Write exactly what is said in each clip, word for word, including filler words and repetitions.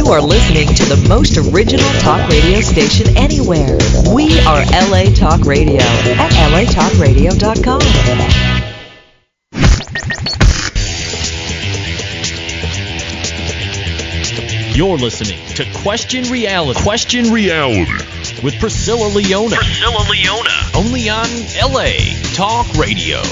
are listening to the most original talk radio station anywhere. We are L A Talk Radio at L A talk radio dot com. You're listening to Question Reality. Question Reality with Priscilla Leona. Priscilla Leona. Only on L A Talk Radio.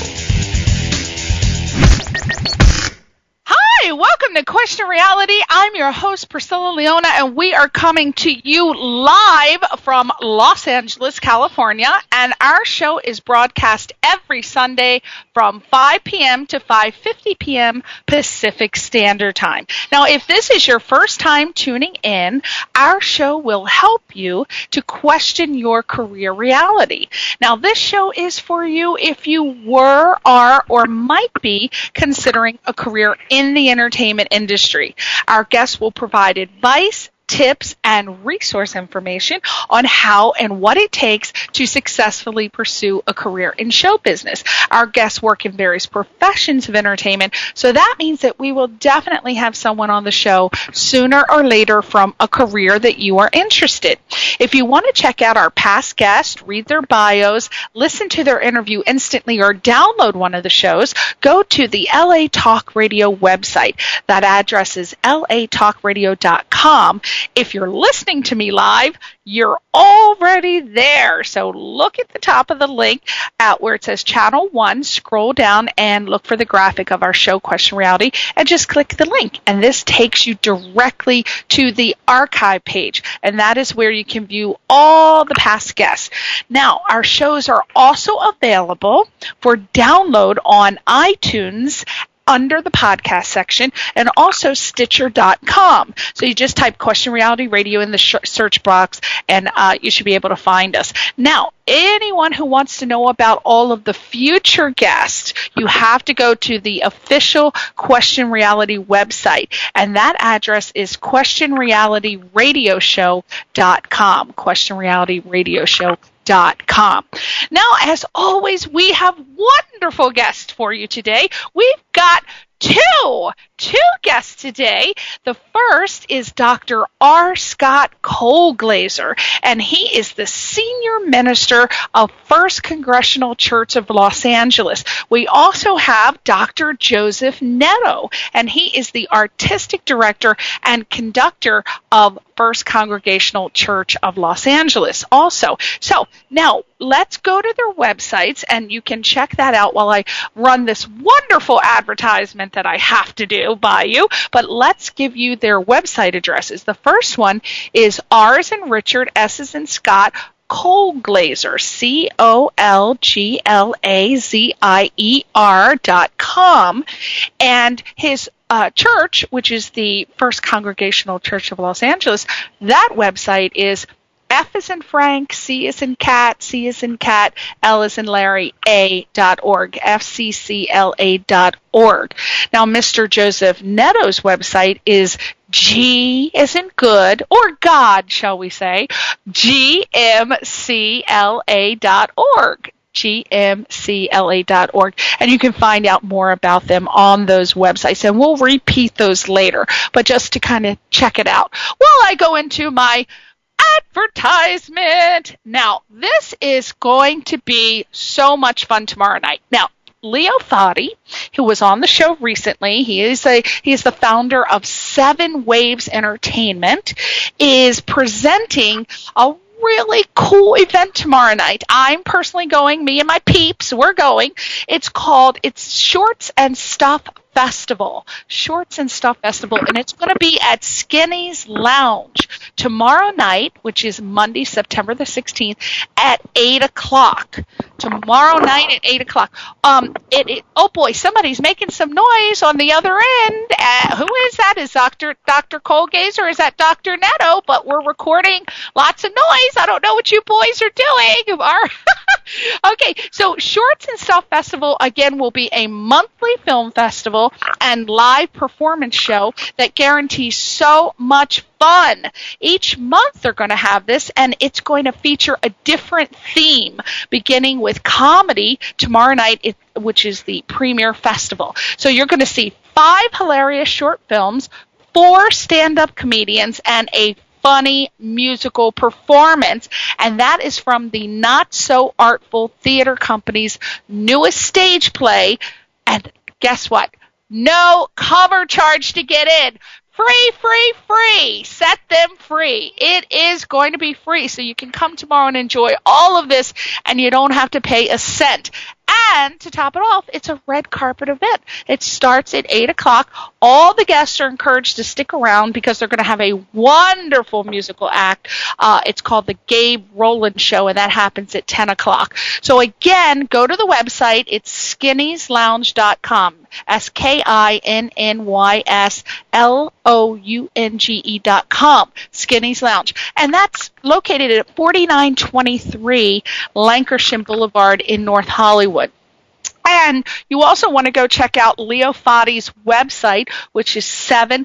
Hi, welcome to Question Reality. I'm your host, Priscilla Leona, and we are coming to you live from Los Angeles, California, and our show is broadcast every Sunday from five p.m. to five fifty p.m. Pacific Standard Time. Now, if this is your first time tuning in, our show will help you to question your career reality. Now, this show is for you if you were, are, or might be considering a career in the entertainment industry. Our guests will provide advice, tips, and resource information on how and what it takes to successfully pursue a career in show business. Our guests work in various professions of entertainment, so that means that we will definitely have someone on the show sooner or later from a career that you are interested. If you want to check out our past guests, read their bios, listen to their interview instantly, or download one of the shows, go to the L A Talk Radio website. That address is L A talk radio dot com. If you're listening to me live, you're already there. So look at the top of the link at where it says Channel one, scroll down and look for the graphic of our show, Question Reality, and just click the link. And this takes you directly to the archive page, and that is where you can view all the past guests. Now, our shows are also available for download on iTunes under the podcast section, and also Stitcher dot com. So you just type Question Reality Radio in the sh- search box, and uh, you should be able to find us. Now, anyone who wants to know about all of the future guests, you have to go to the official Question Reality website, and that address is question reality radio show dot com. Question Reality Radio Show dot com. Now, as always, we have wonderful guests for you today. We've got two, two guests today. The first is Doctor R. Scott Colglazier, and he is the Senior Minister of First Congressional Church of Los Angeles. We also have Doctor Joseph Netto, and he is the Artistic Director and Conductor of First Congregational Church of Los Angeles also. So now let's go to their websites, and you can check that out while I run this wonderful advertisement that I have to do by you. But let's give you their website addresses. The first one is R as in Richard, S as in Scott, Colglazier, C O L G L A Z I E R dot com, and his Uh, church, which is the First Congregational Church of Los Angeles, that website is F as in Frank, C as in cat, C as in cat, L as in Larry, A dot org, F C C L A dot org. Now, Mister Joseph Netto's website is G as in good, or God, shall we say, G M C L A dot org. G M C L A dot org, and you can find out more about them on those websites, and we'll repeat those later, but just to kind of check it out while I go into my advertisement. Now, this is going to be so much fun tomorrow night. Now, Leo Fadi, who was on the show recently, he is a he is the founder of Seven Waves Entertainment, is presenting a really cool event tomorrow night. I'm personally going, me and my peeps, we're going. It's called, it's Shorts and Stuff Festival. Shorts and Stuff Festival, and it's going to be at Skinny's Lounge tomorrow night, which is Monday, September the sixteenth, at eight o'clock. Tomorrow night at eight o'clock. Um, it, it, oh boy, somebody's making some noise on the other end. Uh, who is that? Is Doctor Doctor Colglazier, or is that Doctor Netto? But we're recording lots of noise. I don't know what you boys are doing. Okay, so Shorts and Stuff Festival, again, will be a monthly film festival and live performance show that guarantees so much fun. Each month they're going to have this, and it's going to feature a different theme, beginning with comedy tomorrow night, it, which is the premiere festival. So you're going to see five hilarious short films, four stand-up comedians and a funny musical performance, and that is from the Not So Artful Theater Company's newest stage play. And guess what? No cover charge to get in. Free, free, free. Set them free. It is going to be free, so you can come tomorrow and enjoy all of this, and you don't have to pay a cent. And to top it off, it's a red carpet event. It starts at eight o'clock. All the guests are encouraged to stick around because they're going to have a wonderful musical act. Uh, it's called the Gabe Rowland Show, and that happens at ten o'clock. So again, go to the website. It's skinny's lounge dot com. S K I N N Y S L O U N G E dot com. Skinny's Lounge. And that's located at forty-nine twenty-three Lancashire Boulevard in North Hollywood. And you also want to go check out Leo Fati's website, which is seven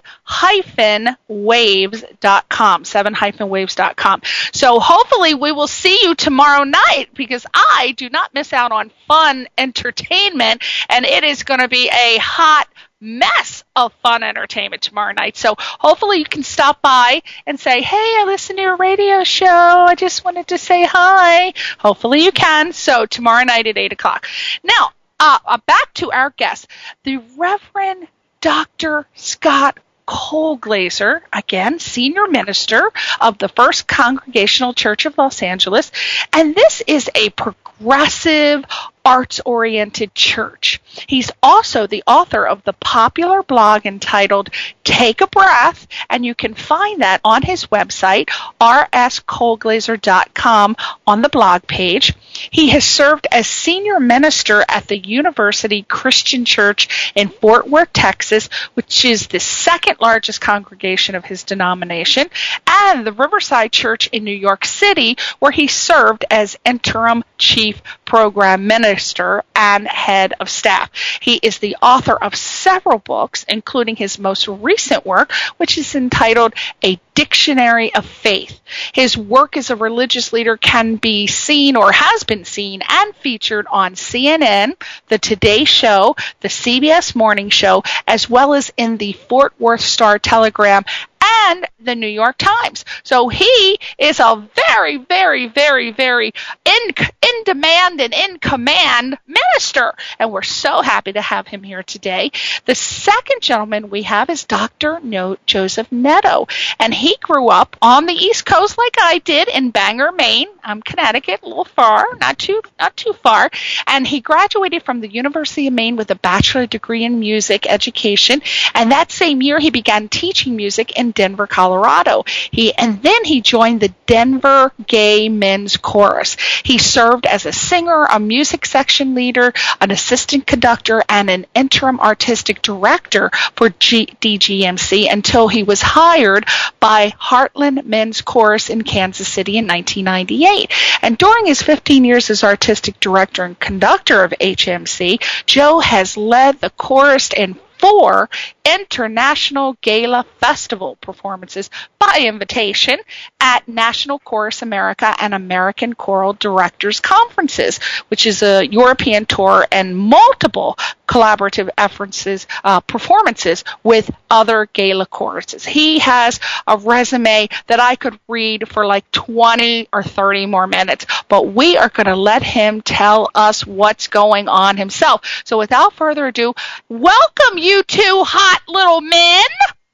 waves dot com, seven waves dot com. So hopefully we will see you tomorrow night, because I do not miss out on fun entertainment, and it is going to be a hot mess of fun entertainment tomorrow night. So hopefully you can stop by and say, hey, I listened to your radio show. I just wanted to say hi. Hopefully you can. So tomorrow night at eight o'clock. Now, Uh, back to our guest, the Reverend Doctor Scott Colglazier, again, senior minister of the First Congregational Church of Los Angeles, and this is a progressive, arts-oriented church. He's also the author of the popular blog entitled Take a Breath, and you can find that on his website, r s colglazier dot com, on the blog page. He has served as senior minister at the University Christian Church in Fort Worth, Texas, which is the second largest congregation of his denomination, and the Riverside Church in New York City, where he served as interim chief program minister and head of staff. He is the author of several books, including his most recent work, which is entitled A Dictionary of Faith. His work as a religious leader can be seen, or has been seen and featured on C N N, the Today Show, the C B S Morning Show, as well as in the Fort Worth Star-Telegram and the New York Times. So he is a very, very, very, very in, in demand and in command minister, and we're so happy to have him here today. The second gentleman we have is Doctor No, Joseph Netto, and he grew up on the East Coast like I did in Bangor, Maine. I'm Connecticut, a little far, not too, not too far, and he graduated from the University of Maine with a bachelor degree in music education, and that same year he began teaching music in Denver, Colorado. He and then he joined the Denver Gay Men's Chorus. He served as a singer, a music section leader, an assistant conductor, and an interim artistic director for G- D G M C until he was hired by Heartland Men's Chorus in Kansas City in nineteen ninety-eight. And during his fifteen years as artistic director and conductor of H M C, Joe has led the chorus in four international gala festival performances by invitation at National Chorus America and American Choral Directors Conferences, which is a European tour, and multiple collaborative efforts, uh, performances with other gala choruses. He has a resume that I could read for like twenty or thirty more minutes, but we are going to let him tell us what's going on himself. So without further ado, welcome you two hot little men.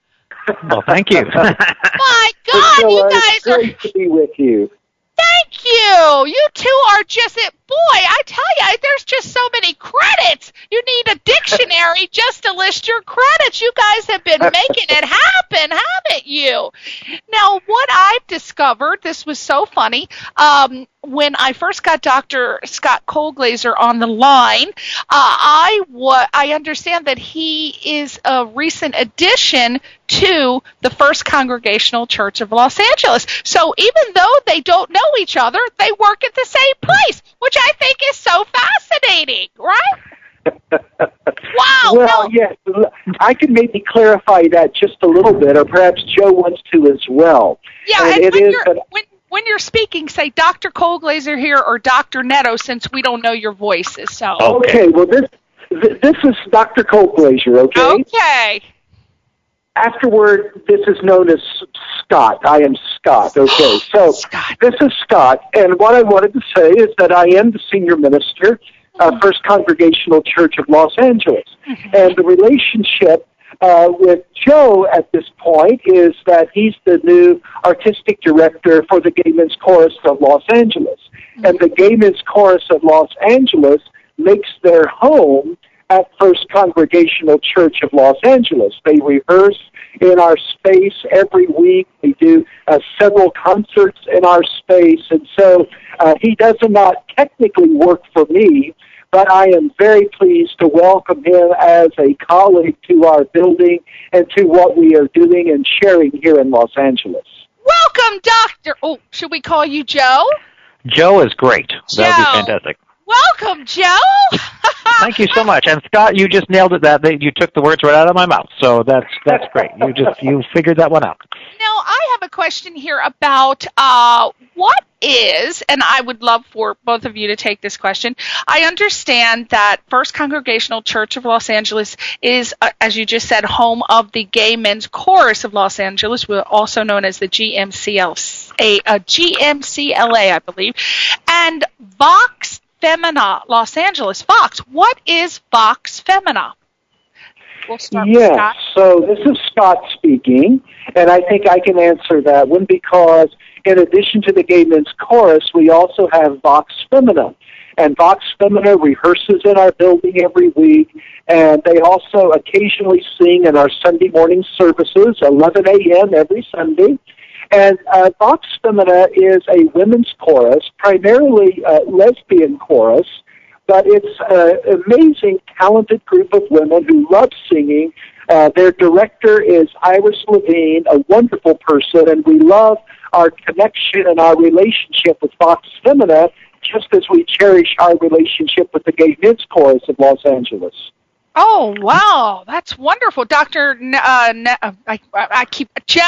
Well, thank you. My God, Priscilla, you guys it's great are... to be with you. Thank you. You two are just it. Boy, I tell you, there's just so many credits. You need a dictionary just to list your credits. You guys have been making it happen, haven't you? Now, what I've discovered, this was so funny, um, when I first got Doctor Scott Colglazier on the line, uh, I, wa- I understand that he is a recent addition to the First Congregational Church of Los Angeles. So even though they don't know each other, they work at the same place, which I think is so fascinating, right? Wow. Well, no. yes, I could maybe clarify that just a little bit, or perhaps Joe wants to as well. Yeah, and and it when, is, you're, but, when, when you're speaking, say Doctor Colglazier here or Doctor Netto, since we don't know your voices. So okay, well, this this is Doctor Colglazier, okay? Okay. afterward, this is known as Scott. I am Scott. Okay, so Scott. This is Scott, and what I wanted to say is that I am the senior minister, uh, First Congregational Church of Los Angeles, Mm-hmm. and the relationship uh, with Joe at this point is that he's the new artistic director for the Gay Men's Chorus of Los Angeles, mm-hmm. and the Gay Men's Chorus of Los Angeles makes their home at First Congregational Church of Los Angeles. They rehearse in our space every week. They do uh, several concerts in our space. And so uh, he does not technically work for me, but I am very pleased to welcome him as a colleague to our building and to what we are doing and sharing here in Los Angeles. Welcome, Doctor Oh, should we call you Joe? Joe is great. Joe. That would be fantastic. Welcome, Joe. Thank you so much. And Scott, you just nailed it. That you took the words right out of my mouth. So that's that's great. You just you figured that one out. Now, I have a question here about uh, what is, and I would love for both of you to take this question. I understand that First Congregational Church of Los Angeles is, uh, as you just said, home of the Gay Men's Chorus of Los Angeles, also known as the G M C L A, uh, G M C L A, I believe, and Vox Femina Los Angeles. Vox, what is Vox Femina? We'll start with Yes, Scott. so this is Scott speaking, and I think I can answer that one because in addition to the Gay Men's Chorus, we also have Vox Femina. And Vox Femina rehearses in our building every week, and they also occasionally sing in our Sunday morning services, eleven a.m. every Sunday. And uh, Vox Femina is a women's chorus, primarily a lesbian chorus, but it's an amazing, talented group of women who love singing. Uh, their director is Iris Levine, a wonderful person, and we love our connection and our relationship with Vox Femina, just as we cherish our relationship with the Gay Men's Chorus of Los Angeles. Oh, wow. That's wonderful. Doctor N- uh, N- uh, I, I keep, Joe.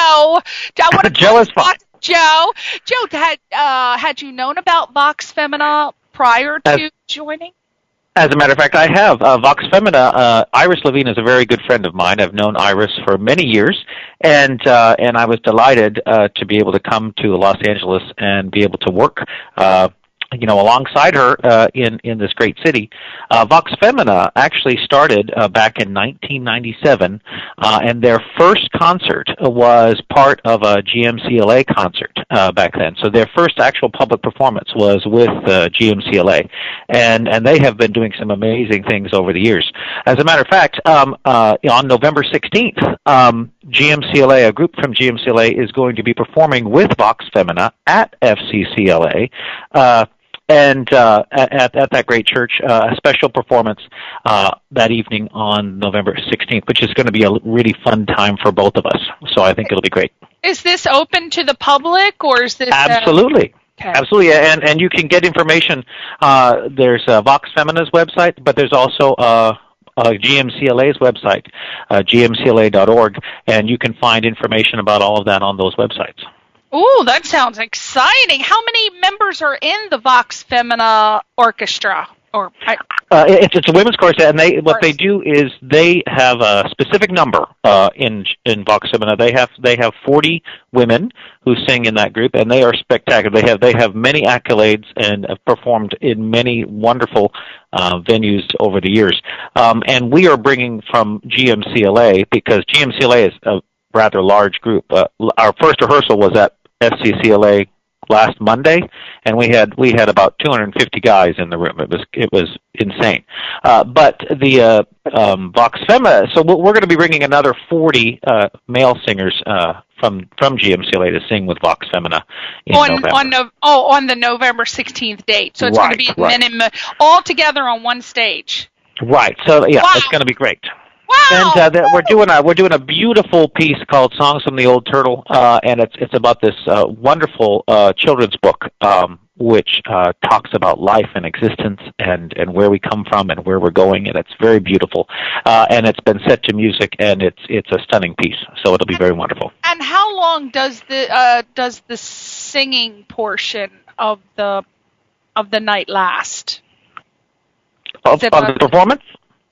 I want to Joe is fine. Joe. Joe, had, uh, had you known about Vox Femina prior to As, joining? As a matter of fact, I have. Uh, Vox Femina, uh, Iris Levine is a very good friend of mine. I've known Iris for many years, and uh, and I was delighted uh, to be able to come to Los Angeles and be able to work uh you know, alongside her uh, in in this great city. Uh, Vox Femina actually started uh, back in nineteen ninety-seven, uh, and their first concert was part of a G M C L A concert uh, back then. So their first actual public performance was with uh, G M C L A, and and they have been doing some amazing things over the years. As a matter of fact, um, uh, on November sixteenth, um, G M C L A, a group from G M C L A, is going to be performing with Vox Femina at F C C L A. Uh, And uh, at, at that great church, uh, a special performance uh, that evening on November sixteenth, which is going to be a really fun time for both of us. So I think it'll be great. Is this open to the public, or is this... Absolutely. Uh, okay. Absolutely. And, and you can get information. Uh, there's uh, Vox Femina's website, but there's also... Uh, Uh, G M C L A's website, uh, G M C L A dot org, and you can find information about all of that on those websites. Ooh, that sounds exciting. How many members are in the Vox Femina Orchestra? Or I, uh, it's, it's a women's chorus, and they what they do is they have a specific number uh, in in Vox Femina. They have they have forty women who sing in that group, and they are spectacular. They have they have many accolades and have performed in many wonderful uh, venues over the years. Um, and we are bringing from G M C L A, because G M C L A is a rather large group. Uh, our first rehearsal was at F C C L A last Monday, and we had we had about two hundred fifty guys in the room. It was it was insane. Uh, but the uh, um, Vox Femina, so we're going to be bringing another forty uh, male singers uh, from from G M C L A to sing with Vox Femina in on, November. On no, oh, on the November sixteenth date. So it's right, going to be right. minimum, all together on one stage. Right. So yeah, wow. It's going to be great. Wow. And uh, the, we're doing a we're doing a beautiful piece called "Songs from the Old Turtle," uh, and it's it's about this uh, wonderful uh, children's book, um, which uh, talks about life and existence and, and where we come from and where we're going, and it's very beautiful. Uh, and it's been set to music, and it's it's a stunning piece. So it'll be very wonderful. And how long does the uh, does the singing portion of the of the night last? Of, of the performance?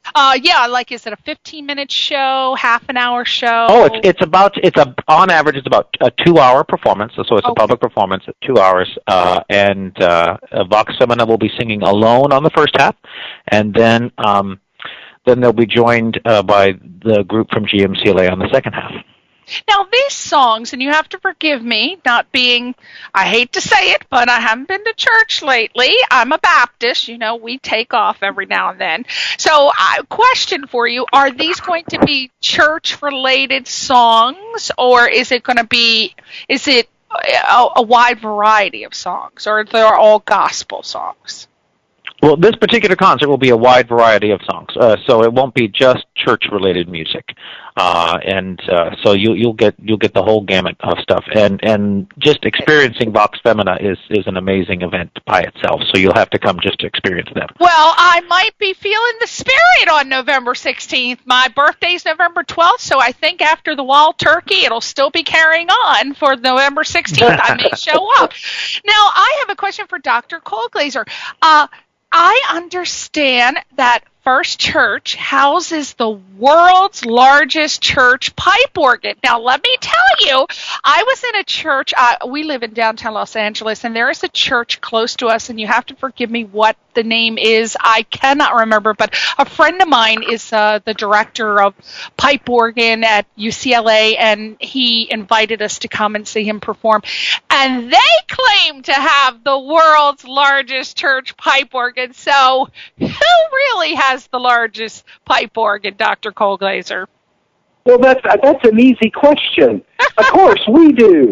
Uh, yeah, like is it a fifteen-minute show, half an hour show? Oh, it's it's about it's a on average it's about a two-hour performance, so it's okay. a public performance at two hours, uh, and uh, Vox Femina will be singing alone on the first half, and then um, then they'll be joined uh, by the group from G M C L A on the second half. Now, these songs, and you have to forgive me, not being, I hate to say it, but I haven't been to church lately. I'm a Baptist. You know, we take off every now and then. So, uh, question for you, are these going to church-related songs, or is it going to be, is it a, a wide variety of songs, or they're all gospel songs? Well, this particular concert will be a wide variety of songs, uh, so it won't be just church-related music, uh, and uh, so you, you'll get you'll get the whole gamut of stuff. And and just experiencing Vox Femina is is an amazing event by itself. So you'll have to come just to experience them. Well, I might be feeling the spirit on November sixteenth. My birthday's November twelfth, so I think after the wild turkey, it'll still be carrying on for November sixteenth. I may show up. Now, I have a question for Doctor Kohlglaser. Uh, I understand that First Church houses the world's largest church pipe organ. Now, let me tell you, I was in a church, uh, we live in downtown Los Angeles, and there is a church close to us, and you have to forgive me what the name is. I cannot remember, but a friend of mine is uh, the director of pipe organ at U C L A, and he invited us to come and see him perform. And they claim to have the world's largest church pipe organ. So who really has the largest pipe organ, Doctor Kohlglaser? Well, that's that's an easy question. Of course, we do.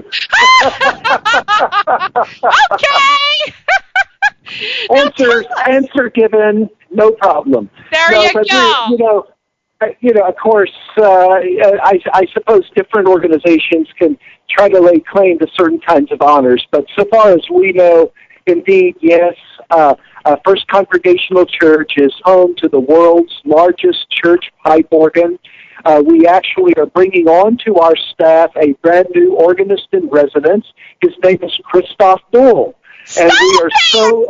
Okay. answer answer given, no problem. There no, you but go. You know, you know. Of course, uh, I, I suppose different organizations can try to lay claim to certain kinds of honors, but so far as we know, indeed, yes. Uh, uh, First Congregational Church is home to the world's largest church pipe organ. Uh, we actually are bringing on to our staff a brand new organist in residence. His name is Christoph Bull. And Stop we are it! so, Are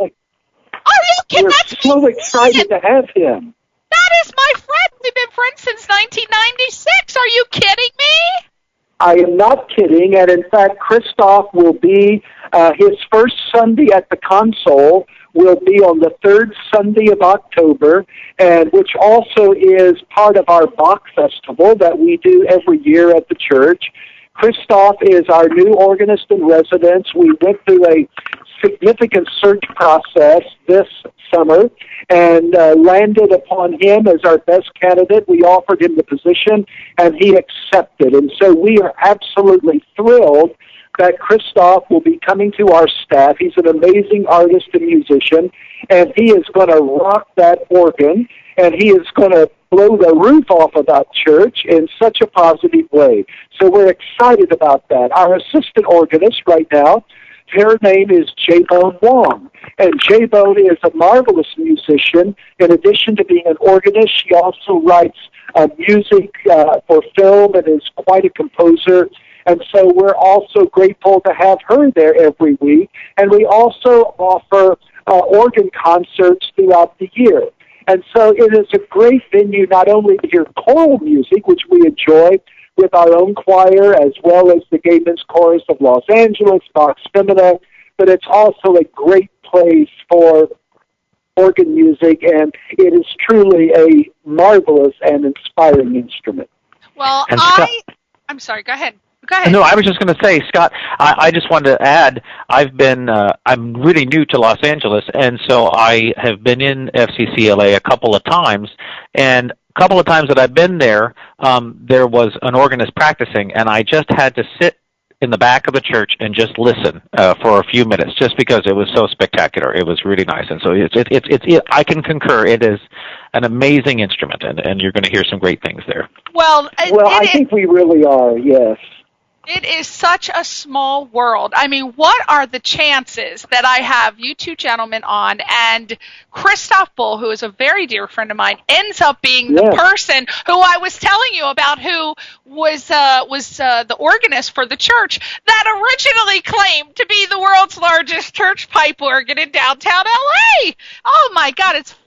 you kidding? we're That's so insane. excited to have him. That is my friend. We've been friends since nineteen ninety-six. Are you kidding me? I am not kidding, and in fact, Christoph will be, uh, his first Sunday at the console will be on the third Sunday of October, and which also is part of our Bach Festival that we do every year at the church. Christoph is our new organist in residence. We went through a significant search process this summer and uh, landed upon him as our best candidate. We offered him the position, and he accepted. And so we are absolutely thrilled that Christoph will be coming to our staff. He's an amazing artist and musician, and he is going to rock that organ, and he is going to blow the roof off of that church in such a positive way. So we're excited about that. Our assistant organist right now, her name is J-Bone Wong. And J-Bone is a marvelous musician. In addition to being an organist, she also writes uh, music uh, for film and is quite a composer. And so we're also grateful to have her there every week. And we also offer uh, organ concerts throughout the year. And so it is a great venue not only to hear choral music, which we enjoy with our own choir, as well as the Gay Men's Chorus of Los Angeles, Vox Femina, but it's also a great place for organ music, and it is truly a marvelous and inspiring instrument. Well, And I... Scott- I'm sorry, go ahead. Go ahead. No, I was just going to say, Scott, I, I just wanted to add, I've been, uh, I'm really new to Los Angeles, and so I have been in F C C L A a couple of times, and a couple of times that I've been there, um, there was an organist practicing, and I just had to sit in the back of the church and just listen uh, for a few minutes, just because it was so spectacular. It was really nice, and so it's it, it, it, it, I can concur. It is an amazing instrument, and, and you're going to hear some great things there. Well, it, Well, it I is- think we really are, yes. It is such a small world. I mean, what are the chances that I have you two gentlemen on and Christoph Bull, who is a very dear friend of mine, ends up being the Yeah. person who I was telling you about, who was uh, was uh, the organist for the church that originally claimed to be the world's largest church pipe organ in downtown L A. Oh, my God, it's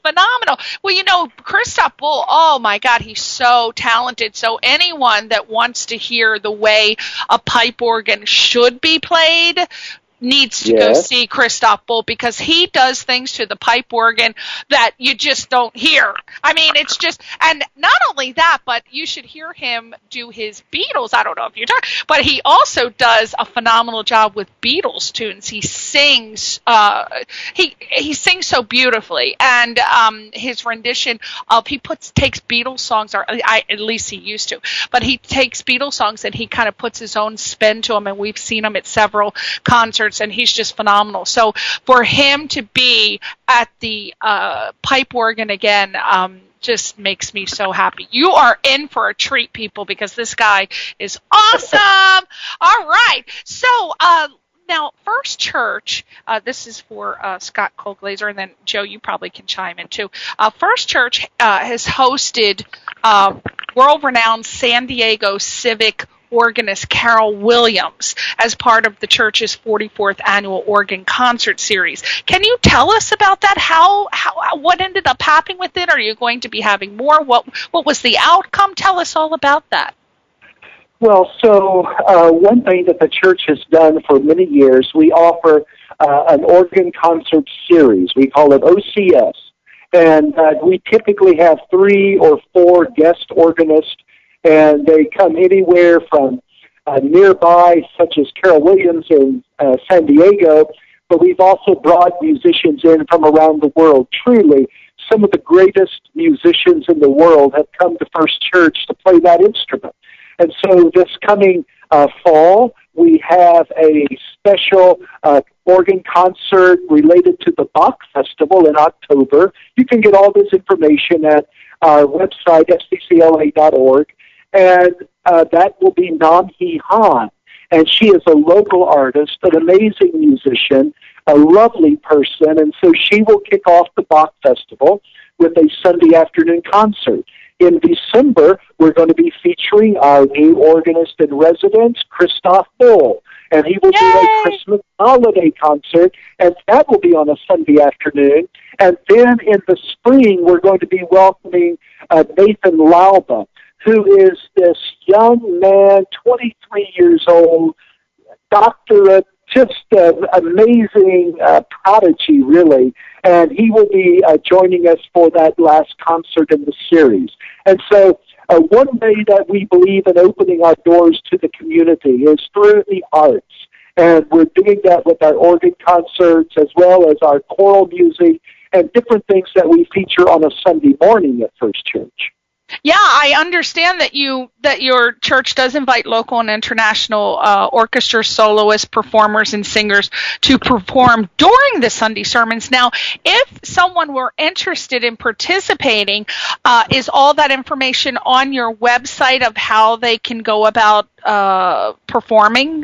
phenomenal. Well, you know, Christoph Bull, oh my God, he's so talented. So anyone that wants to hear the way a pipe organ should be played needs to yes. go see Christoph Bull, because he does things to the pipe organ that you just don't hear. I mean, it's just, and not only that, but you should hear him do his Beatles. I don't know if you're talking, but he also does a phenomenal job with Beatles tunes. He sings, uh, he he sings so beautifully, and um, his rendition of, he puts takes Beatles songs, or I, at least he used to, but he takes Beatles songs and he kind of puts his own spin to them, and we've seen him at several concerts, and he's just phenomenal. So for him to be at the uh, pipe organ again um, just makes me so happy. You are in for a treat, people, because this guy is awesome. All right. So uh, now, First Church, uh, this is for uh, Scott Colglazer, and then, Joe, you probably can chime in, too. Uh, First Church uh, has hosted uh, world-renowned San Diego Civic organist Carol Williams as part of the church's forty-fourth annual organ concert series. Can you tell us about that? How, how, what ended up happening with it? Are you going to be having more? What, what was the outcome? Tell us all about that. Well, so uh, one thing that the church has done for many years, we offer uh, an organ concert series. We call it O C S, and uh, we typically have three or four guest organists, and they come anywhere from uh, nearby, such as Carol Williams in uh, San Diego, but we've also brought musicians in from around the world. Truly, some of the greatest musicians in the world have come to First Church to play that instrument. And so this coming uh, fall, we have a special uh, organ concert related to the Bach Festival in October. You can get all this information at our website, f c c l a dot org. And uh, that will be Nam Hee Han. And she is a local artist, an amazing musician, a lovely person. And so she will kick off the Bach Festival with a Sunday afternoon concert. In December, we're going to be featuring our new organist in residence, Christoph Bull. And he will Yay! do a Christmas holiday concert, and that will be on a Sunday afternoon. And then in the spring, we're going to be welcoming uh, Nathan Lauba, who is this young man, twenty-three years old, doctorate, just an amazing uh, prodigy, really. And he will be uh, joining us for that last concert in the series. And so uh, one way that we believe in opening our doors to the community is through the arts. And we're doing that with our organ concerts as well as our choral music and different things that we feature on a Sunday morning at First Church. Yeah, I understand that you that your church does invite local and international uh, orchestra soloists, performers, and singers to perform during the Sunday sermons. Now, if someone were interested in participating, uh, is all that information on your website of how they can go about uh, performing?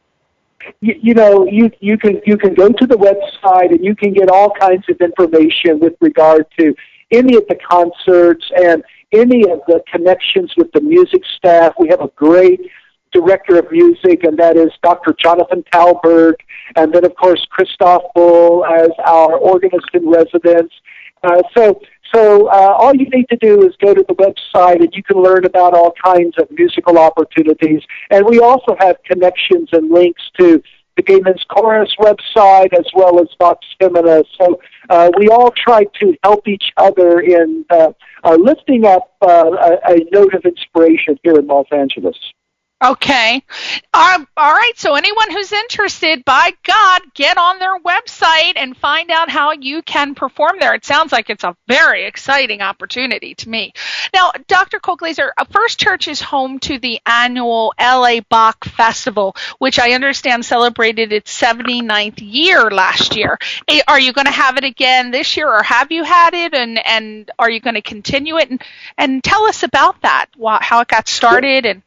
You, you know, you you can you can go to the website and you can get all kinds of information with regard to any of the concerts and any of the connections with the music staff. We have a great director of music, and that is Doctor Jonathan Talberg, and then, of course, Christoph Bull as our organist in residence. Uh, so so uh, all you need to do is go to the website, and you can learn about all kinds of musical opportunities. And we also have connections and links to the Gay Men's Chorus website as well as Vox Femina. So uh, we all try to help each other in uh, uh, lifting up uh, a, a note of inspiration here in Los Angeles. Okay. Um, all right. So anyone who's interested, by God, get on their website and find out how you can perform there. It sounds like it's a very exciting opportunity to me. Now, Doctor Colglazer, First Church is home to the annual L A Bach Festival, which I understand celebrated its seventy-ninth year last year. Are you going to have it again this year, or have you had it, and, and are you going to continue it? And, and tell us about that, how it got started and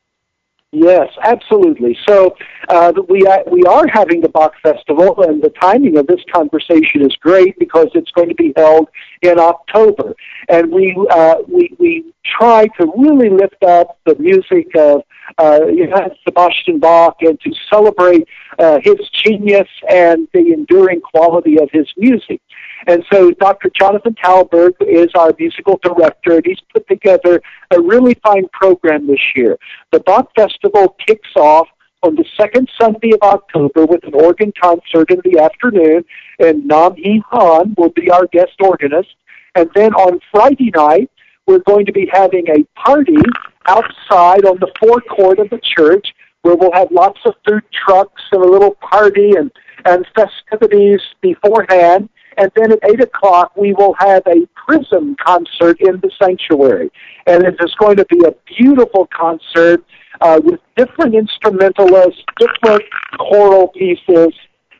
Yes, absolutely. So uh, we are, we are having the Bach Festival, and the timing of this conversation is great because it's going to be held in October. And we uh, we we try to really lift up the music of uh, Johann Sebastian Bach and to celebrate uh, his genius and the enduring quality of his music. And so Doctor Jonathan Talberg is our musical director, and he's put together a really fine program this year. The Bach Festival kicks off on the second Sunday of October with an organ concert in the afternoon, and Nam Hee Han will be our guest organist. And then on Friday night, we're going to be having a party outside on the forecourt of the church where we'll have lots of food trucks and a little party and, and festivities beforehand. And then at eight o'clock, we will have a Prism concert in the sanctuary. And it is going to be a beautiful concert uh, with different instrumentalists, different choral pieces,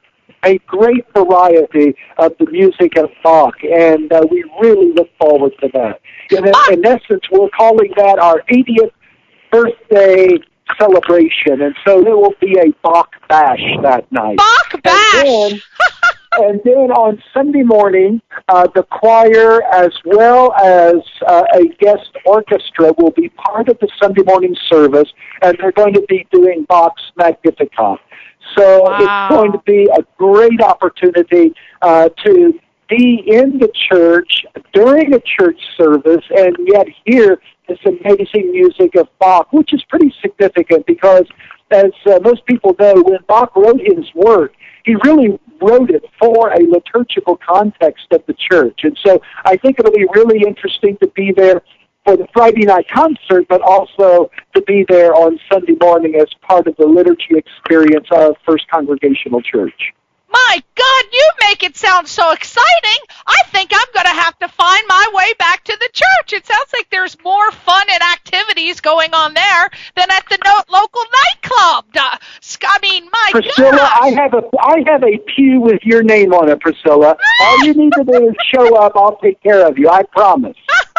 a great variety of the music of Bach, and uh, we really look forward to that. In, in essence, we're calling that our eightieth birthday celebration, and so there will be a Bach bash that night. Bach bash! And then, and then on Sunday morning, uh, the choir as well as uh, a guest orchestra will be part of the Sunday morning service, and they're going to be doing Bach's Magnificat. So wow. It's going to be a great opportunity uh, to be in the church during a church service and yet hear this amazing music of Bach, which is pretty significant because, as uh, most people know, when Bach wrote his work, he really wrote it for a liturgical context of the church. And so I think it'll be really interesting to be there for the Friday night concert, but also to be there on Sunday morning as part of the liturgy experience of First Congregational Church. My God, you make it sound so exciting. I think I'm going to have to find my way back to the church. It sounds like there's more fun and activities going on there than at the no- local nightclub. Uh, I mean, my God. Priscilla, gosh. I have a I have a pew with your name on it, Priscilla. All you need to do is show up. I'll take care of you. I promise.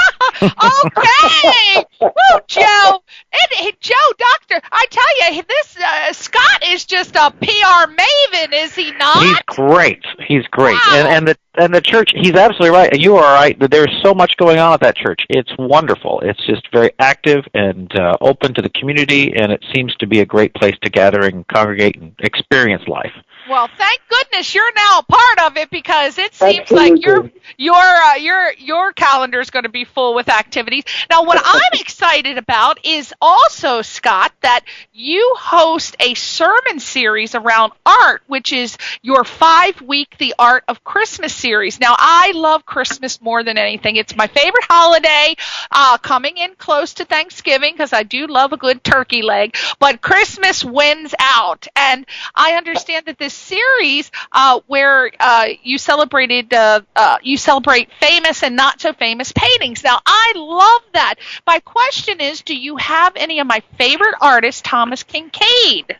Okay. Woo, Joe. And, and Joe, Doctor, I tell you, this uh, Scott is just a P R maven, is he not? He's great. He's great. Wow. And, and the and the church, he's absolutely right. You are right. There's so much going on at that church. It's wonderful. It's just very active and uh, open to the community, and it seems to be a great place to gather and congregate and experience life. Well, thank goodness you're now a part of it because it seems Absolutely. like your your uh, your your calendar is going to be full with activities. Now, what I'm excited about is also, Scott, that you host a sermon series around art, which is your five-week The Art of Christmas series. Now, I love Christmas more than anything. It's my favorite holiday, uh, coming in close to Thanksgiving because I do love a good turkey leg, but Christmas wins out, and I understand that this series uh, where uh, you celebrated uh, uh, you celebrate famous and not so famous paintings. Now, I love that. My question is, do you have any of my favorite artist, Thomas Kinkade?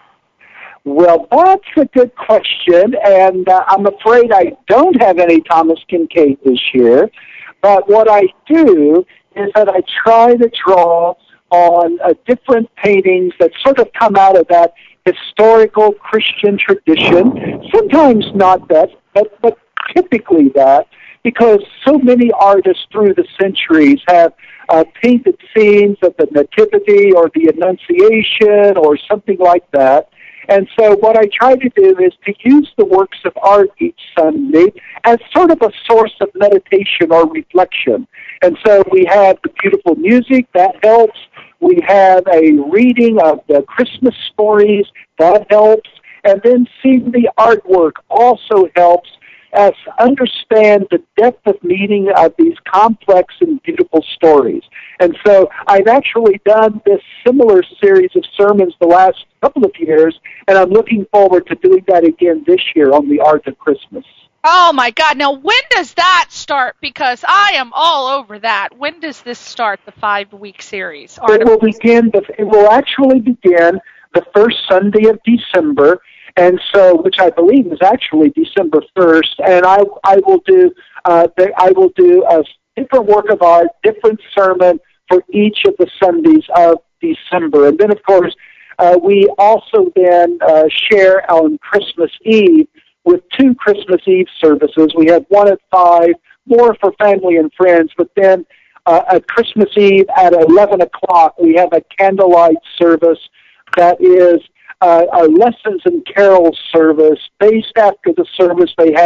Well, that's a good question, and uh, I'm afraid I don't have any Thomas Kinkade this year. But what I do is that I try to draw on uh, different paintings that sort of come out of that historical Christian tradition, sometimes not that, but, but typically that, because so many artists through the centuries have uh, painted scenes of the Nativity or the Annunciation or something like that. And so what I try to do is to use the works of art each Sunday as sort of a source of meditation or reflection. And so we have the beautiful music, that helps. We have a reading of the Christmas stories, that helps. And then seeing the artwork also helps us understand the depth of meaning of these complex and beautiful stories. And so I've actually done this similar series of sermons the last couple of years, and I'm looking forward to doing that again this year on the Art of Christmas. Oh, my God. Now, when does that start? Because I am all over that. When does this start, the five-week series? Art it will begin, it will actually begin the first Sunday of December, and so, which I believe is actually December first, and I I will do uh, I will do a different work of art, different sermon for each of the Sundays of December, and then of course uh, we also then uh, share on Christmas Eve with two Christmas Eve services. We have one at five, more for family and friends, but then uh, at Christmas Eve at eleven o'clock we have a candlelight service that is Uh, a lessons and carols service. Based after the service, they have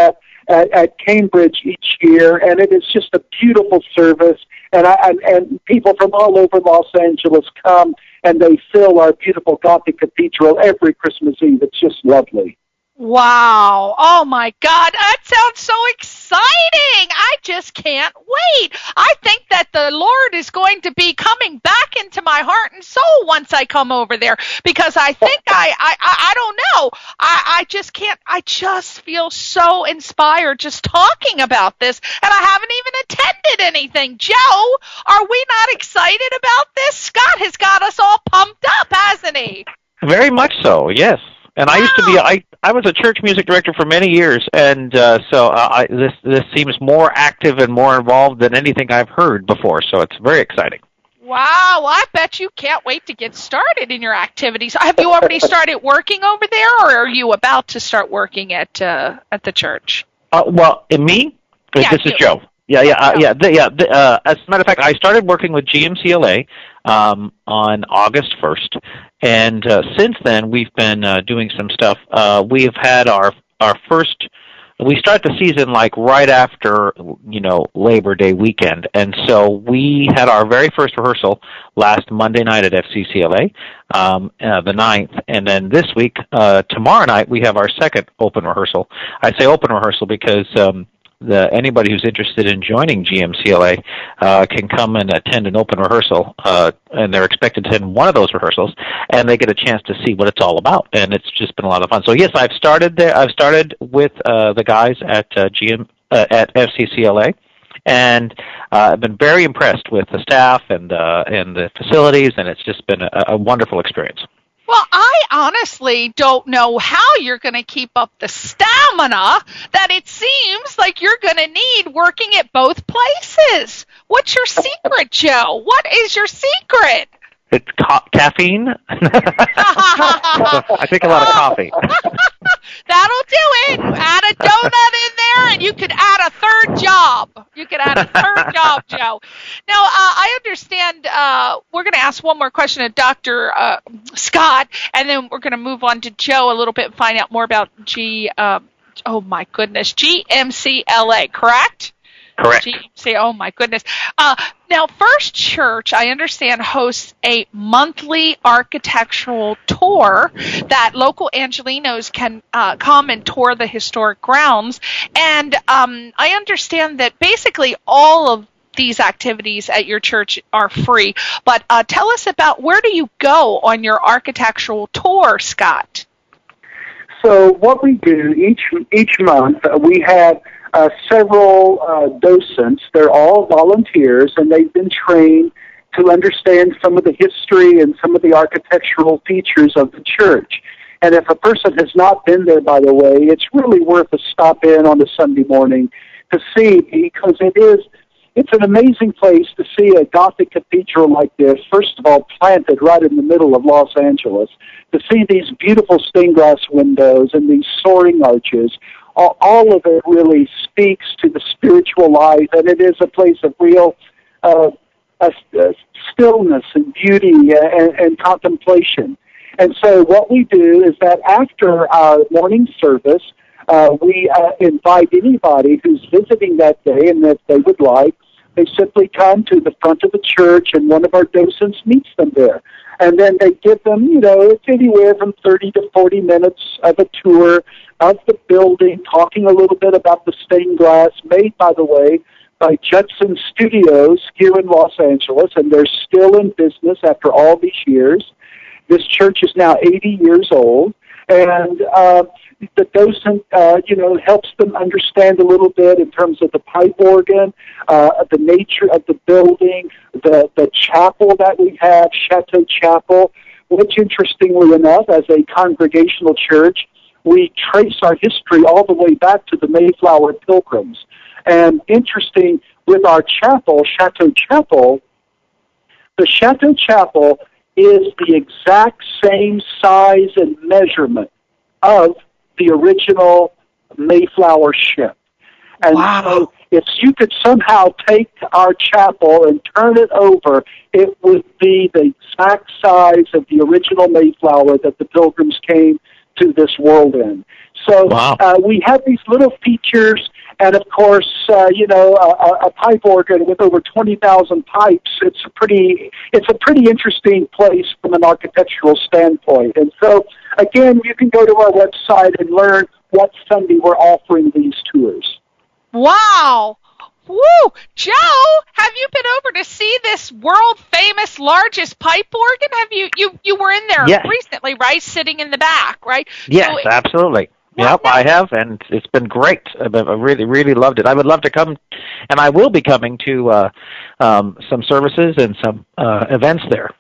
at, at Cambridge each year, and it is just a beautiful service. And, I, and, and people from all over Los Angeles come, and they fill our beautiful Gothic Cathedral every Christmas Eve. It's just lovely. Wow. Oh, my God. That sounds so exciting. I just can't wait. I think that the Lord is going to be coming back into my heart and soul once I come over there, because I think I, I, I, I don't know. I, I just can't, I just feel so inspired just talking about this, and I haven't even attended anything. Joe, are we not excited about this? Scott has got us all pumped up, hasn't he? Very much so, yes. And I used to be, I, I was a church music director for many years, and uh, so uh, I, this this seems more active and more involved than anything I've heard before, so it's very exciting. Wow, I bet you can't wait to get started in your activities. Have you already started working over there, or are you about to start working at uh, at the church? Uh, well, in me, Yeah, this is you. Joe. Yeah, yeah, uh, Oh. yeah, the, yeah. The, uh, as a matter of fact, I started working with G M C L A um, on August first, and uh, since then we've been uh, doing some stuff. Uh, we've had our our first. We start the season like right after, you know, Labor Day weekend, and so we had our very first rehearsal last Monday night at F C C L A, um, uh, the ninth, and then this week, uh, tomorrow night, we have our second open rehearsal. I say open rehearsal because um, the, anybody who's interested in joining G M C L A uh, can come and attend an open rehearsal, uh, and they're expected to attend one of those rehearsals, and they get a chance to see what it's all about, and it's just been a lot of fun. So yes, I've started there. I've started with uh, the guys at uh, G M uh, at F C C L A, and uh, I've been very impressed with the staff and uh, and the facilities, and it's just been a, a wonderful experience. Well, I honestly don't know how you're going to keep up the stamina that it seems like you're going to need working at both places. What's your secret, Joe? What is your secret? It's ca- caffeine. I take a lot of coffee. That'll do it. Add a donut in there, and you could add a third job. You could add a third job, Joe. Now, uh, I understand uh, we're going to ask one more question to Doctor Uh, Scott, and then we're going to move on to Joe a little bit and find out more about G. Uh, oh my goodness, G M C L A, correct? Correct. G M C, oh my goodness. Uh, now, First Church, I understand, hosts a monthly architectural tour that local Angelinos can uh, come and tour the historic grounds. And um, I understand that basically all of these activities at your church are free. But uh, tell us about, where do you go on your architectural tour, Scott? So what we do each each month, uh, we have uh, several uh, docents. They're all volunteers, and they've been trained to understand some of the history and some of the architectural features of the church. And if a person has not been there, by the way, it's really worth a stop in on a Sunday morning to see, because it is it's an amazing place to see a Gothic cathedral like this, first of all, planted right in the middle of Los Angeles, to see these beautiful stained glass windows and these soaring arches. All, all of it really speaks to the spiritual life, and it is a place of real uh, uh, stillness and beauty and, and contemplation. And so what we do is that after our morning service, uh, we uh, invite anybody who's visiting that day, and if they would like, they simply come to the front of the church, and one of our docents meets them there. And then they give them, you know, it's anywhere from thirty to forty minutes of a tour of the building, talking a little bit about the stained glass, made, by the way, by Judson Studios here in Los Angeles, and they're still in business after all these years. This church is now eighty years old, and uh, the docent, uh, you know, helps them understand a little bit in terms of the pipe organ, uh, the nature of the building, the, the chapel that we have, Chateau Chapel, which, interestingly enough, as a congregational church, we trace our history all the way back to the Mayflower Pilgrims. And interesting, with our chapel, Chateau Chapel, the Chateau Chapel is the exact same size and measurement of the original Mayflower ship. And Wow. so if you could somehow take our chapel and turn it over, it would be the exact size of the original Mayflower that the Pilgrims came to this world in. So Wow. uh, we have these little features And of course, uh, you know, a, a pipe organ with over twenty thousand pipes, it's a pretty, it's a pretty interesting place from an architectural standpoint. And so, again, you can go to our website and learn what Sunday we're offering these tours. Wow. Woo! Joe, have you been over to see this world-famous largest pipe organ? Have you, you, you were in there yes. recently, right? Sitting in the back, right? Yes, so, absolutely. Well, yep, no. I have, and it's been great. I really, really loved it. I would love to come, and I will be coming to uh, um, some services and some uh, events there.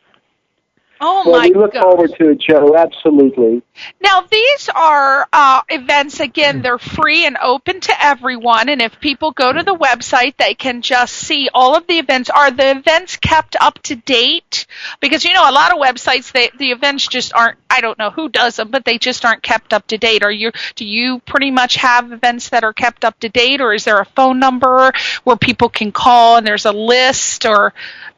Oh, well, my we look gosh. forward to it, Joe, absolutely. Now, these are uh, events, again, they're free and open to everyone, and if people go to the website, they can just see all of the events. Are the events kept up to date? Because, you know, a lot of websites, they, the events just aren't, I don't know who does them, but they just aren't kept up to date. Are you? Do you pretty much have events that are kept up to date, or is there a phone number where people can call and there's a list, or...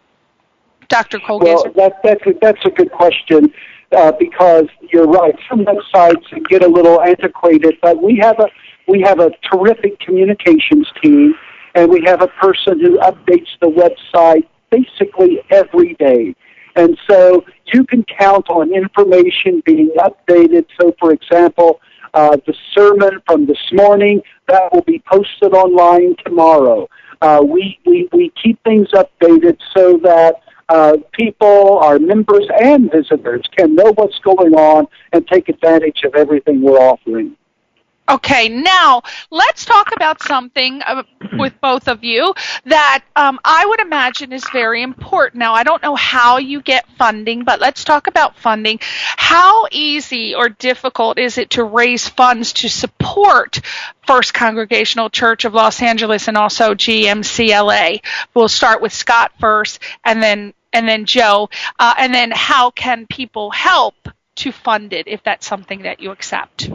Doctor Colgazer? Well, that, that's, a, that's a good question uh, because you're right. Some websites get a little antiquated, but we have a we have a terrific communications team, and we have a person who updates the website basically every day. And so you can count on information being updated. So, for example, uh, the sermon from this morning, that will be posted online tomorrow. Uh, we, we, we keep things updated so that Uh, people, our members and visitors can know what's going on and take advantage of everything we're offering. Okay, now let's talk about something uh, with both of you that um, I would imagine is very important. Now, I don't know how you get funding, but let's talk about funding. How easy or difficult is it to raise funds to support First Congregational Church of Los Angeles and also G M C L A? We'll start with Scott first, and then and then Joe, uh, and then how can people help to fund it if that's something that you accept?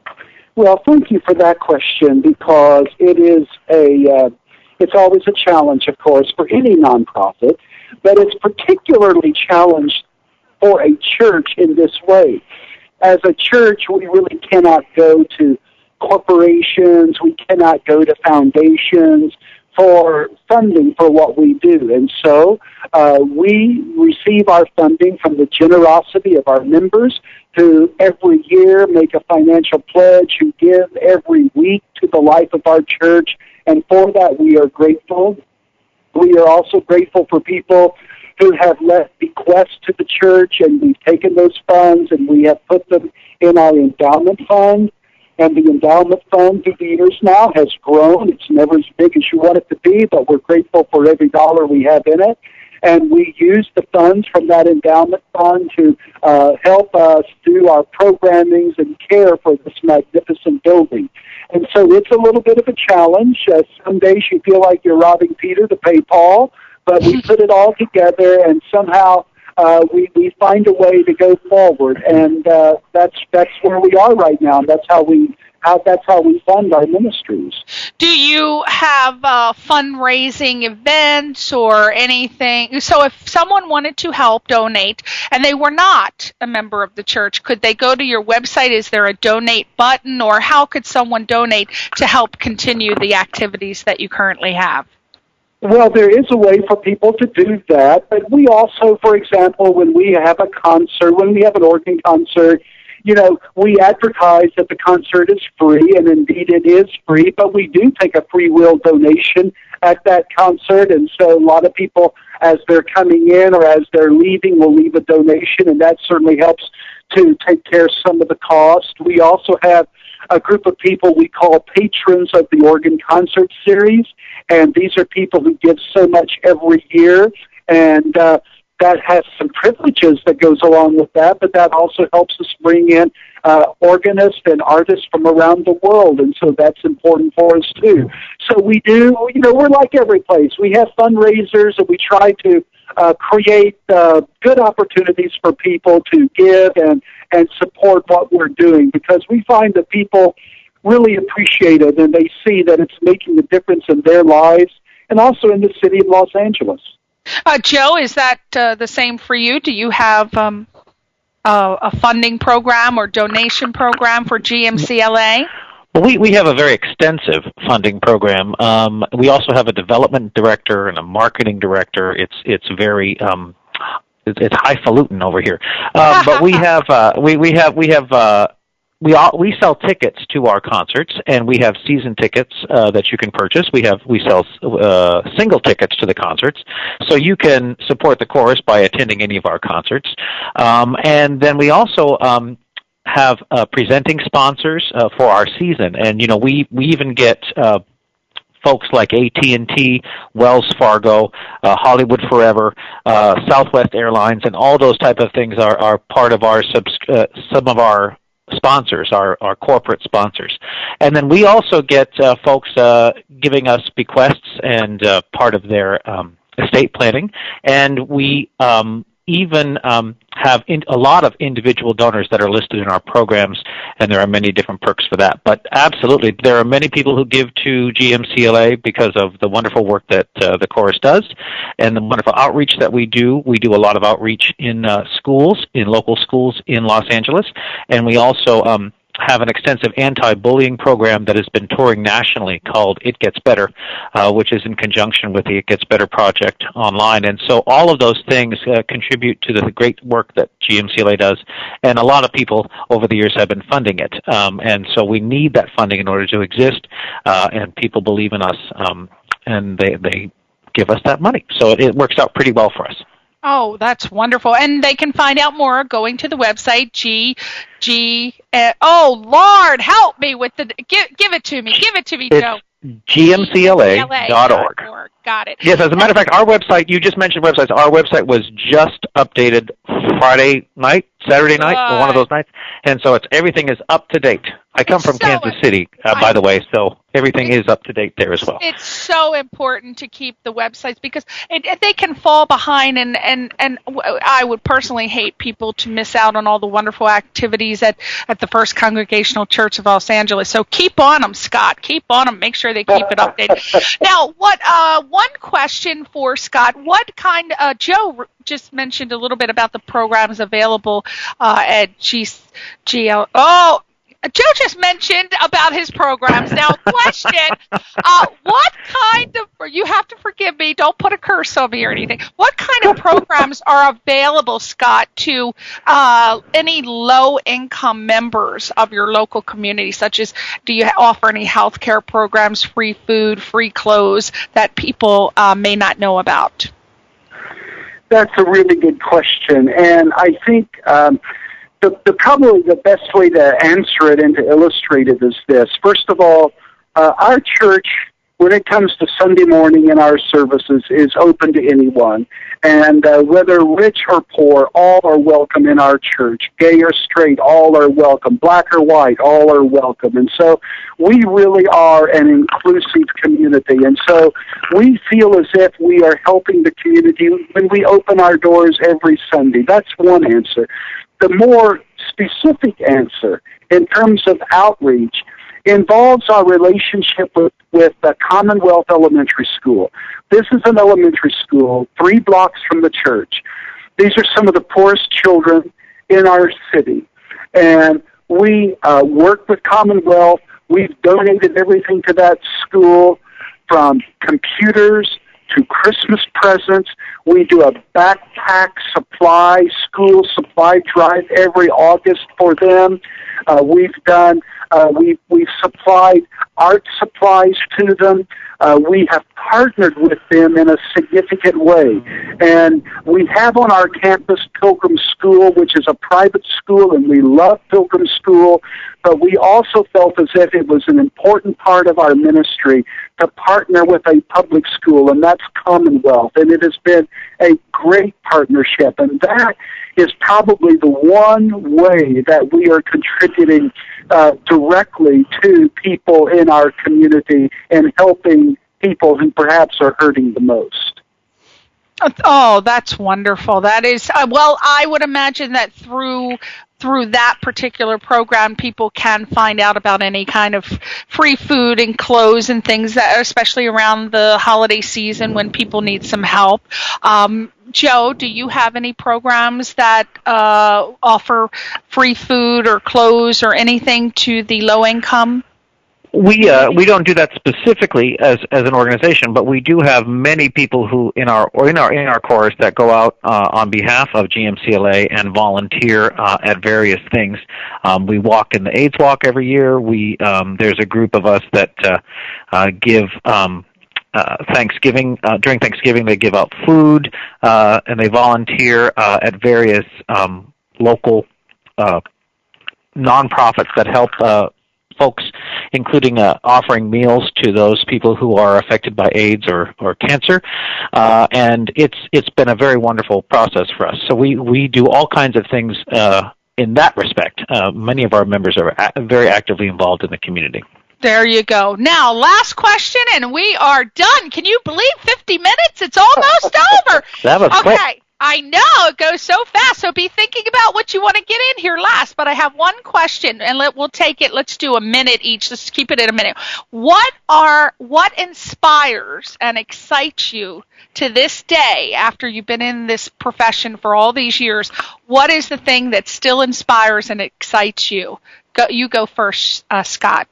Well, thank you for that question because it is a, uh, it's always a challenge, of course, for any nonprofit, but it's particularly challenged for a church in this way. As a church, we really cannot go to corporations, we cannot go to foundations for funding for what we do. And so uh, we receive our funding from the generosity of our members who every year make a financial pledge, who give every week to the life of our church. And for that, we are grateful. We are also grateful for people who have left bequests to the church, and we've taken those funds and we have put them in our endowment fund. And the endowment fund through the years now has grown. It's never as big as you want it to be, but we're grateful for every dollar we have in it. And we use the funds from that endowment fund to uh, help us do our programmings and care for this magnificent building. And so it's a little bit of a challenge. Uh, some days you feel like you're robbing Peter to pay Paul, but we put it all together and somehow Uh, we, we find a way to go forward, and uh, that's that's where we are right now. That's how we how that's how we fund our ministries. Do you have uh, fundraising events or anything? So, if someone wanted to help donate and they were not a member of the church, could they go to your website? Is there a donate button, or how could someone donate to help continue the activities that you currently have? Well, there is a way for people to do that, but we also, for example, when we have a concert, when we have an organ concert, you know, we advertise that the concert is free, and indeed it is free, but we do take a free will donation at that concert, and so a lot of people, as they're coming in or as they're leaving, will leave a donation, and that certainly helps to take care of some of the cost. We also have a group of people we call patrons of the Organ Concert Series, and these are people who give so much every year, and uh, that has some privileges that goes along with that, but that also helps us bring in uh, organists and artists from around the world, and so that's important for us too. So we do, you know, we're like every place. We have fundraisers, and we try to uh, create uh, good opportunities for people to give and and support what we're doing, because we find that people really appreciate it and they see that it's making a difference in their lives and also in the city of Los Angeles. Uh, Joe, is that uh, the same for you? Do you have um, uh, a funding program or donation program for G M C L A? Well, we, we have a very extensive funding program. Um, we also have a development director and a marketing director. It's it's very um, it's, it's highfalutin over here. Um, but we have uh, we we have we have. Uh, We all, we sell tickets to our concerts, and we have season tickets uh, that you can purchase. We have we sell uh, single tickets to the concerts, so you can support the chorus by attending any of our concerts. Um, and then we also um, have uh, presenting sponsors uh, for our season, and you know we we even get Uh, folks like A T and T, Wells Fargo, uh, Hollywood Forever, uh, Southwest Airlines, and all those type of things are, are part of our subs- uh, some of our sponsors, our, our corporate sponsors. And then we also get uh, folks uh, giving us bequests and uh, part of their um, estate planning. And we um, even um, have in, a lot of individual donors that are listed in our programs, and there are many different perks for that. But absolutely, there are many people who give to G M C L A because of the wonderful work that uh, the chorus does and the wonderful outreach that we do. We do a lot of outreach in uh, schools, in local schools in Los Angeles, and we also um, have an extensive anti-bullying program that has been touring nationally called It Gets Better, uh, which is in conjunction with the It Gets Better project online. And so all of those things uh, contribute to the great work that G M C L A does, and a lot of people over the years have been funding it. Um, and so we need that funding in order to exist, uh, and people believe in us, um, and they, they give us that money. So it, it works out pretty well for us. Oh, that's wonderful. And they can find out more going to the website, G, G, uh, oh, Lord, help me with the, give, give it to me, give it to me, it's Joe. G M C L A dot org. Got it. Yes, as a matter of fact, our website, you just mentioned websites, our website was just updated Friday night, Saturday night, or one of those nights, and so it's everything is up to date. I come from so Kansas City, uh, by the way, so everything is up to date there as well. It's so important to keep the websites because it, it, they can fall behind, and, and, and I would personally hate people to miss out on all the wonderful activities at, at the First Congregational Church of Los Angeles. So keep on them, Scott. Keep on them. Make sure they keep it updated. Now, what uh, one question for Scott, what kind uh, Joe just mentioned a little bit about the programs available uh, at G- GL. Oh, Joe just mentioned about his programs. Now, question, uh, what kind of, you have to forgive me, don't put a curse on me or anything. What kind of programs are available, Scott, to uh, any low-income members of your local community, such as, do you offer any health care programs, free food, free clothes that people uh, may not know about? That's a really good question, and I think um, The, the probably the best way to answer it and to illustrate it is this. First of all, uh, our church, when it comes to Sunday morning in our services, is open to anyone. And uh, whether rich or poor, all are welcome in our church. Gay or straight, all are welcome. Black or white, all are welcome. And so we really are an inclusive community. And so we feel as if we are helping the community when we open our doors every Sunday. That's one answer. The more specific answer in terms of outreach involves our relationship with, with the Commonwealth Elementary School. This is an elementary school three blocks from the church. These are some of the poorest children in our city. And we uh, work with Commonwealth. We've donated everything to that school, from computers to Christmas presents. We do a backpack supply, school supply drive every August for them. Uh, we've done, uh, we, we've supplied art supplies to them. Uh, we have partnered with them in a significant way. And we have on our campus Pilgrim School, which is a private school, and we love Pilgrim School, but we also felt as if it was an important part of our ministry to partner with a public school, and that's Commonwealth. And it has been a great partnership, and that is probably the one way that we are contributing uh, directly to people in our community and helping people who perhaps are hurting the most. Oh, that's wonderful. That is, uh, well, I would imagine that through through that particular program, people can find out about any kind of free food and clothes and things, that, especially around the holiday season when people need some help. Um, Joe, do you have any programs that uh, offer free food or clothes or anything to the low income? We uh, we don't do that specifically as as an organization, but we do have many people who in our or in our in our chorus that go out uh, on behalf of G M C L A and volunteer uh, at various things. Um, we walk in the AIDS Walk every year. We um, there's a group of us that uh, uh, give. Um, Uh, Thanksgiving uh, during Thanksgiving, they give out food uh, and they volunteer uh, at various um, local uh, nonprofits that help uh, folks, including uh, offering meals to those people who are affected by AIDS or, or cancer. Uh, and it's it's been a very wonderful process for us. So we, we do all kinds of things uh, in that respect. Uh, many of our members are a- very actively involved in the community. There you go. Now, last question, and we are done. Can you believe fifty minutes? It's almost over. That was okay. quick. I know. It goes so fast. So be thinking about what you want to get in here last. But I have one question, and let, we'll take it. Let's do a minute each. Let's keep it at a minute. What are what inspires and excites you to this day after you've been in this profession for all these years? What is the thing that still inspires and excites you? Go, you go first, uh, Scott.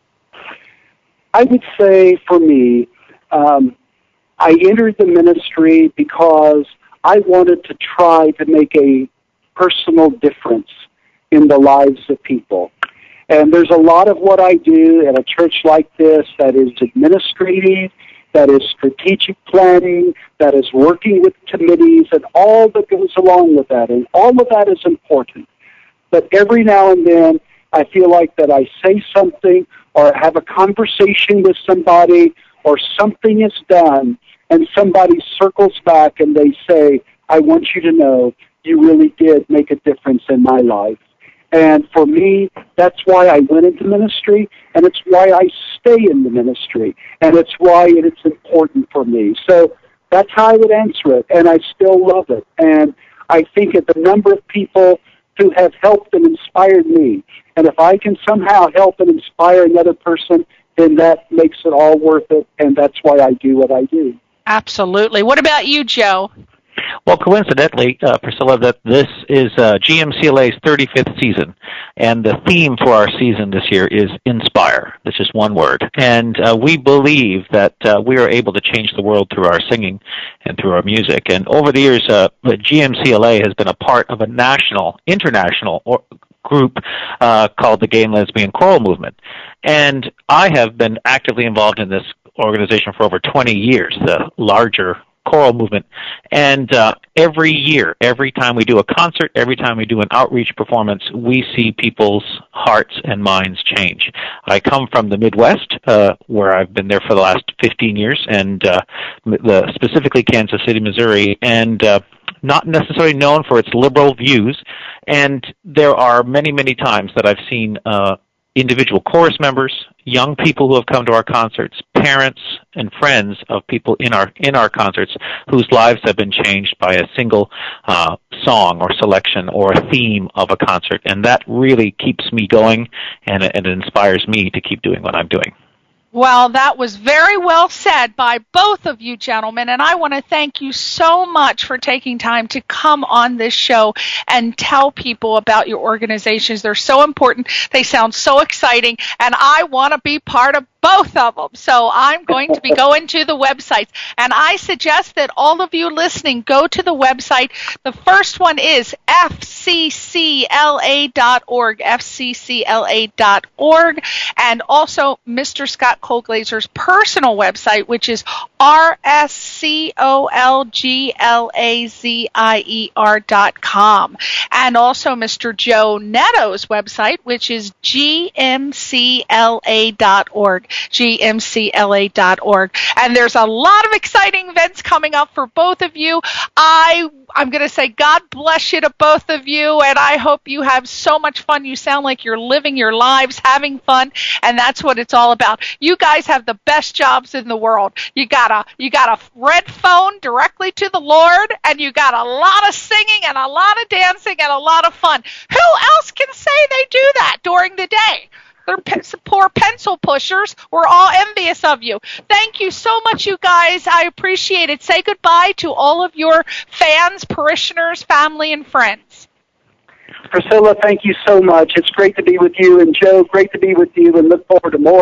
I would say for me, um, I entered the ministry because I wanted to try to make a personal difference in the lives of people. And there's a lot of what I do at a church like this that is administrative, that is strategic planning, that is working with committees, and all that goes along with that. And all of that is important. But every now and then, I feel like that I say something or have a conversation with somebody or something is done and somebody circles back and they say, I want you to know you really did make a difference in my life. And for me, that's why I went into ministry, and it's why I stay in the ministry, and it's why it's important for me. So that's how I would answer it, and I still love it. And I think of the number of people who have helped and inspired me. And if I can somehow help and inspire another person, then that makes it all worth it, and that's why I do what I do. Absolutely. What about you, Joe? Well, coincidentally, uh, Priscilla, that this is uh, G M C L A's thirty-fifth season, and the theme for our season this year is Inspire. That's just one word. And uh, we believe that uh, we are able to change the world through our singing and through our music. And over the years, uh, G M C L A has been a part of a national, international or group uh, called the Gay and Lesbian Choral Movement. And I have been actively involved in this organization for over twenty years, the larger choral movement. And uh, every year, every time we do a concert, every time we do an outreach performance, we see people's hearts and minds change. I come from the Midwest, uh, where I've been there for the last fifteen years, and uh, the, specifically Kansas City, Missouri, and uh, not necessarily known for its liberal views. And there are many, many times that I've seen uh, individual chorus members, young people who have come to our concerts, parents and friends of people in our in our concerts whose lives have been changed by a single uh, song or selection or a theme of a concert. And that really keeps me going, and it, and it inspires me to keep doing what I'm doing. Well, that was very well said by both of you gentlemen, and I want to thank you so much for taking time to come on this show and tell people about your organizations. They're so important. They sound so exciting, and I want to be part of both of them. So I'm going to be going to the websites, and I suggest that all of you listening go to the website. The first one is F C C L A dot org, F C C L A dot org, and also Mister Scott Colglazer's personal website, which is R S C O L G L A Z I E R dot com, and also Mister Joe Netto's website, which is G M C L A dot org. G M C L A dot org. And there's a lot of exciting events coming up for both of you. I, I'm going to say God bless you to both of you, and I hope you have so much fun. You sound like you're living your lives, having fun, and that's what it's all about. You guys have the best jobs in the world. You got a, you got a red phone directly to the Lord, and you got a lot of singing and a lot of dancing and a lot of fun. Who else can say they do that during the day? They're pe- poor pencil pushers. We're all envious of you. Thank you so much, you guys. I appreciate it. Say goodbye to all of your fans, parishioners, family, and friends. Priscilla, thank you so much. It's great to be with you. And Joe, great to be with you, and look forward to more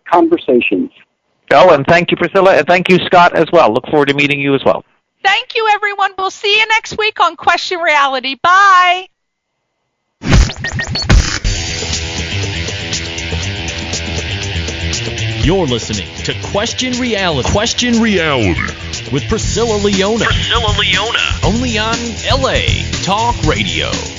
conversations. Oh, and thank you, Priscilla, and thank you, Scott, as well. Look forward to meeting you as well. Thank you, everyone. We'll see you next week on Question Reality. Bye. You're listening to Question Reality. Question Reality with Priscilla Leona. Priscilla Leona. Only on L A Talk Radio.